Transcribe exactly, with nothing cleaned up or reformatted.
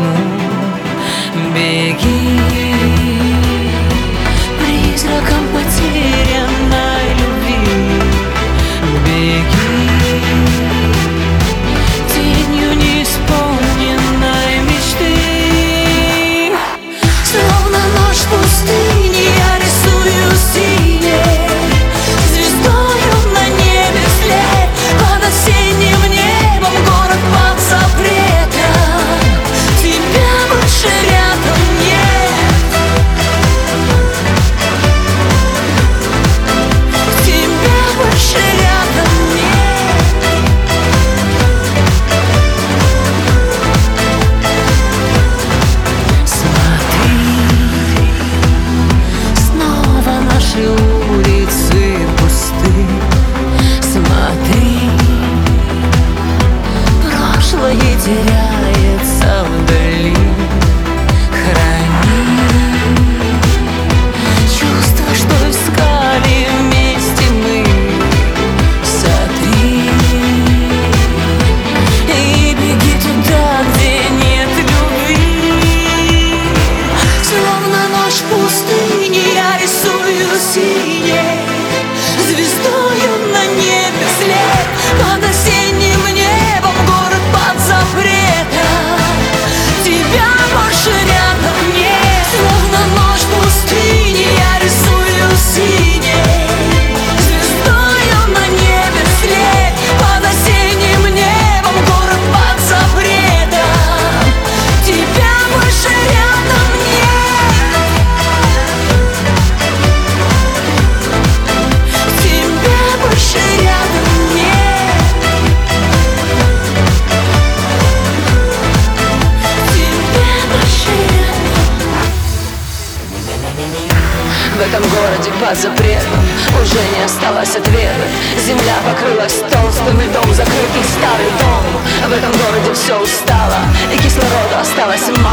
пойму. Беги, призраком потерянной любви. Беги, тенью неисполненной мечты. Словно ночь в пустыне я рисую синей звездою на небе вслед. Под осенним небом город под запретом. Тебя больше рядом нет. Тебя больше рядом нет. Смотри, снова наши улицы пусты. Смотри, прошлое теряется вдали. Храни чувства, что искали вместе мы. Сотри и беги туда, где нет любви. Словно ночь в пустыне я рисую синей звездою на небе вслед. Под осенним небом город под запретом. Тебя больше рядом нет. Словно ночь в пустыне я рисую синей звездою на небе вслед. Под осенним небом город под запретом. Тебя больше рядом нет. Тебя больше рядом нет. Тебя больше рядом. В этом городе под запретом уже не осталось ответа. Земля покрылась толстым льдом, закрытый старый дом. В этом городе все устало, и кислорода осталось мало.